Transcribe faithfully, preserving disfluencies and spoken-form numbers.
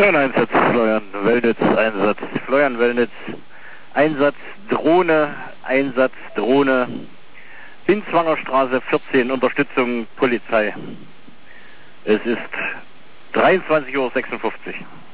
Florian Einsatz, Florian Wellnitz, Einsatz, Florian Wellnitz, Einsatz, Drohne, Einsatz, Drohne, Binswangerstraße vierzehn, Unterstützung Polizei. Es ist dreiundzwanzig Uhr sechsundfünfzig.